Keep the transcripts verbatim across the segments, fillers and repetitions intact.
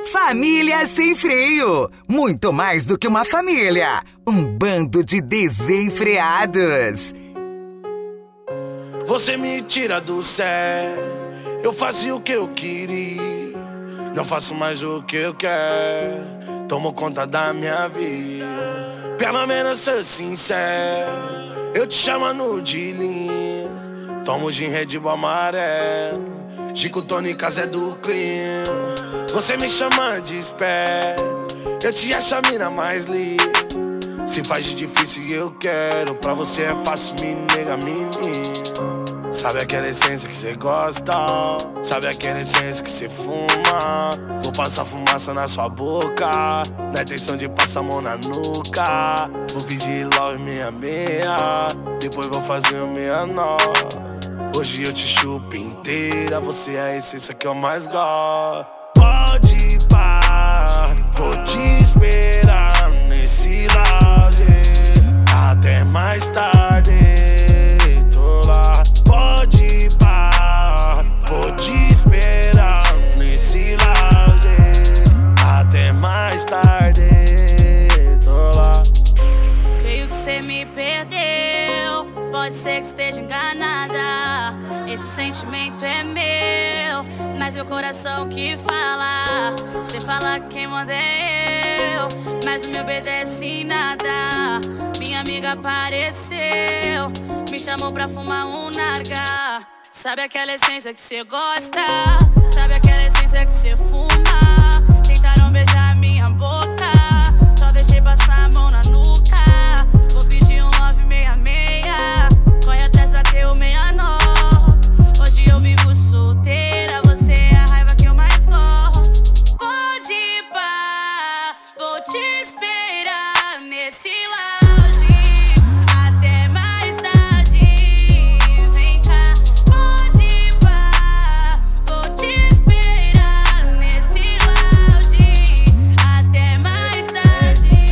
Família Sem Freio. Muito mais do que uma família. Um bando de desenfreados. Você me tira do sério. Eu fazia o que eu queria. Não faço mais o que eu quero. Tomo conta da minha vida. Pelo menos sou sincero. Eu te chamo de linha. Tomo gin Red Bull amarelo. Chico tônica Zé do Clean. Você me chama de esperto. Eu te acho a mina mais linda. Se faz de difícil e eu quero. Pra você é fácil, me nega, menina. Sabe aquela essência que cê gosta? Sabe aquela essência que cê fuma? Vou passar fumaça na sua boca. Na intenção de passar a mão na nuca. Vou pedir love meia meia. Depois vou fazer o meia nova. Hoje eu te chupo inteira. Você é a essência que eu mais gosto. Pode ir pá, vou te esperar nesse lounge até mais tarde. Tô lá. Pode ir pá, vou te esperar nesse lounge até mais tarde. Tô lá. Creio que cê me perdeu. Pode ser que esteja enganada. Esse sentimento é meu, mas meu coração que fala. Cê fala que quem manda é eu, mas não me obedece em nada. Minha amiga apareceu, me chamou pra fumar um narga. Sabe aquela essência que cê gosta? Sabe aquela essência que cê fuma? Tentaram beijar minha boca, só deixei passar a mão na nuca. Vou pedir um love meia meia. Corre atrás pra ter o meia nove. Hoje eu vivo solteira, você é a raiva que eu mais gosto. Pode ir pá, vou te esperar nesse lounge até mais tarde. Vem cá, pode ir pá, vou te esperar nesse lounge até mais tarde.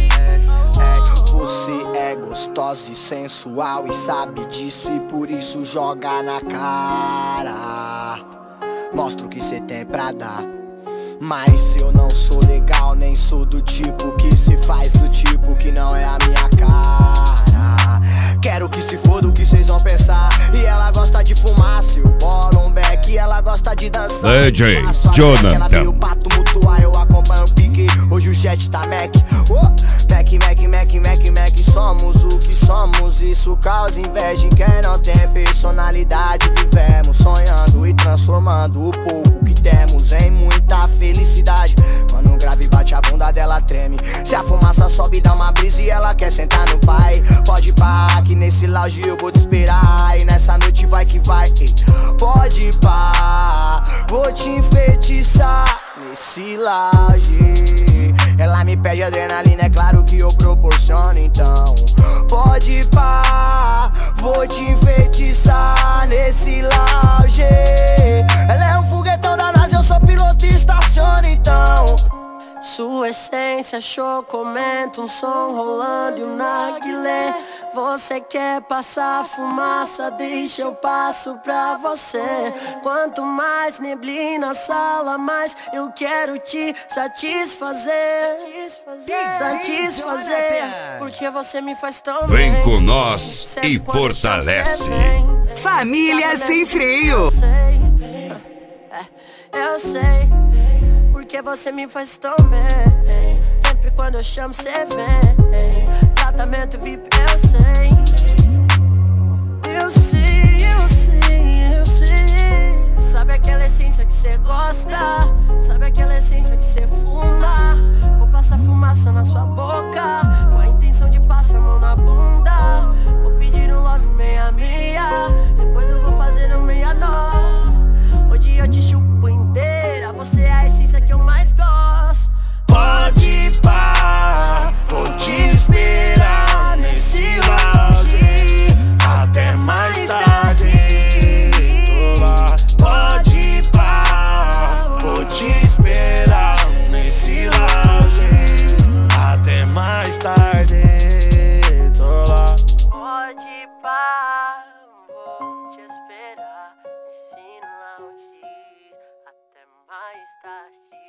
Você é gostosa e sensual e sabe disso, e por isso joga na cara. Mostra o que cê tem pra dar. Mas eu não sou legal, nem sou do tipo que se faz do tipo que não é a minha cara. Quero que se foda o que cês vão pensar. E ela gosta de fumar, se eu bolo um beck. E ela gosta de dançar. D J Jonathan. Ela veio Jonathan. pra tumultuar, eu acompanho o pique. Hoje o jet tá Mac. Oh, Mac, Mac, Mac, Mac, Mac. Somos o que somos, isso causa inveja em quem não tem personalidade. Vivemos sonhando e transformando o pouco que temos em muita felicidade. Quando um grave bate a bunda dela treme. Se a fumaça sobe dá uma brisa e ela quer sentar no pai. Pode pá, que nesse lounge eu vou te esperar. E nessa noite vai que vai. Ei. Pode pá, vou te enfeitiçar nesse lounge. Ela me pede adrenalina, é claro que eu proporciono. Então pode pá, vou te enfeitiçar nesse lounge. Ela é um foguetão da NASA, eu sou piloto e estaciono. Então sua essência, show, comenta um som rolando e um narguilé. Você quer passar fumaça, deixa eu passo pra você. Quanto mais neblina na sala, mais eu quero te satisfazer. Satisfazer, porque você me faz tão bem. Vem com nós e fortalece. Família Sem Freio. Eu sei, eu sei, porque você me faz tão bem. Sempre quando eu chamo cê vem. Tratamento V I P eu sei. Eu sei, eu sei, eu sei. Sabe aquela essência que cê gosta? Sabe aquela essência que cê fuma? Vou passar fumaça na sua boca, com a intenção de passar a mão na bunda. Vou pedir um love meia meia. Depois eu vou fazer um meia nova. Hoje eu te chupo inteira. Você é a essência que eu mais gosto. Pode ir pá, vou te esperar nesse lounge até mais tarde. Tô lá. Pode ir pá, vou te esperar nesse lounge até mais tarde. Tô lá. Pode ir pá, vou te esperar nesse lounge até mais tarde.